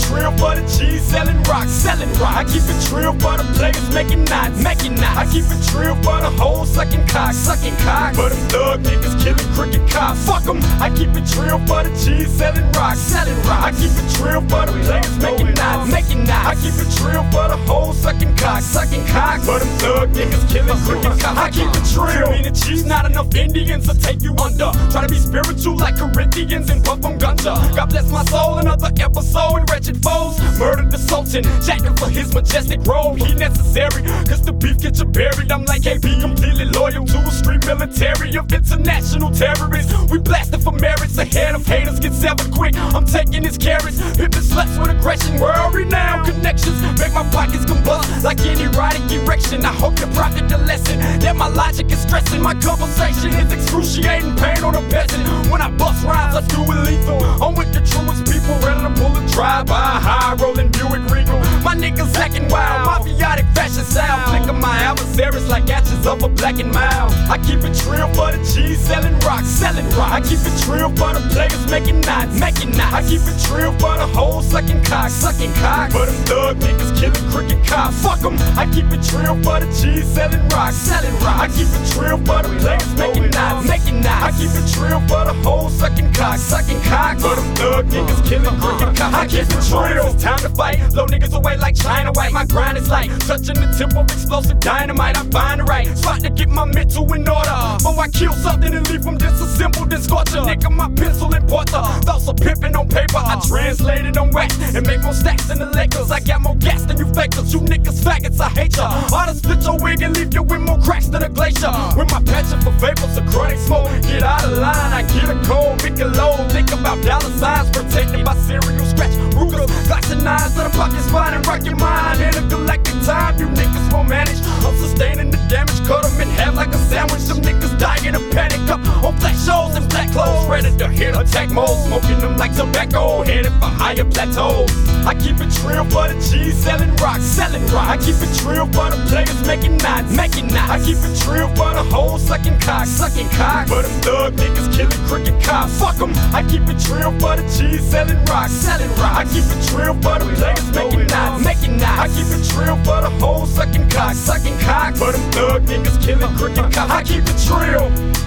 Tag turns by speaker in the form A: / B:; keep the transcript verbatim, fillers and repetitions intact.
A: trill for the cheese, selling rocks, selling rocks. I keep it trill for the players making knots, making knots. I keep it trill for the hoes sucking cock, sucking cock. For them thug niggas killing crooked cops, fuck them. I keep it trill for the cheese, selling rocks, selling rocks. I keep it trill for the players making knots, making knots. I keep it trill for the hoes sucking cock, sucking cock. For them thug niggas killing crooked cops. I keep it trill. Mean the cheese, not enough Indians to take you under. Try to be spiritual like Corinthians and puff on ganja. God bless my soul, another episode. Wretched foes murdered the Sultan, jacking for his majestic robe. He necessary, cause the beef get you buried. I'm like K B, completely loyal to a street military of international terrorists. We blasted for merits, the head of haters get severed quick. I'm taking his carrots, pimping sluts with aggression. World renowned connections make my pockets combust like any erotic erection. I hope you profit the lesson that my logic is stressing. My conversation is excruciating pain on a peasant. When I bust rhymes, I do it lethal. I'm with the truest people, ready to pull a drive-by, high rolling Buick Regal. My niggas acting wild, mafiotic fashion style. Flicking my adversaries like ashes of a blackened mile. I keep it trill for the cheese, selling rocks, selling rocks. I keep it trill for the players making knots, making knots. I keep it trill for the hoes sucking cock, sucking cock. For them thug niggas killing crooked cops, fuck them. I keep it trill for the cheese, selling rocks, selling rocks. I keep it trill for the players making knots, making knots. I keep it trill for the hoes sucking cock, sucking cock. For them thug niggas killing crooked cops. I keep it trill. It's time to fight, blow niggas away like China White. My grind is like touching the tip of explosive dynamite. I find the right spot to get my mental in order. Before I kill something and leave them disassembled and scorch a nigga, my pencil and porter. Thoughts are pimping on paper, I translate it on wax and make more stacks than the Lakers. I got more gas than you fakers, you niggas faggots, I hate ya. Ought to split your wig and leave you with more cracks than a glacier. With my passion for vapors of chronic smoke, get out of line, I get a cold, make a load. Think about dollar signs, protected by cereal scratch Rugers, glass and knives to the pockets, fine and rock your mind. In a galactic time, you niggas won't manage. I'm sustaining the damage, cut them in half like a sandwich. Them niggas dying of panic up on black shows and black clothes, ready to hit attack mode, smoking them like tobacco, headed for higher plateaus. I keep it trill for the cheese, selling rocks, selling rocks. I keep it trill for the players making knots, making knots. I keep it trill for the hoes sucking cock, sucking cock. For them thug niggas killing crooked cops, fuck them. I keep it trill for the cheese, selling rocks, selling rocks. I keep it trill for the players making knots, making knots. I keep it trill for the hoes sucking cock, sucking cock. For them thug niggas killing crooked cops. I keep it trill.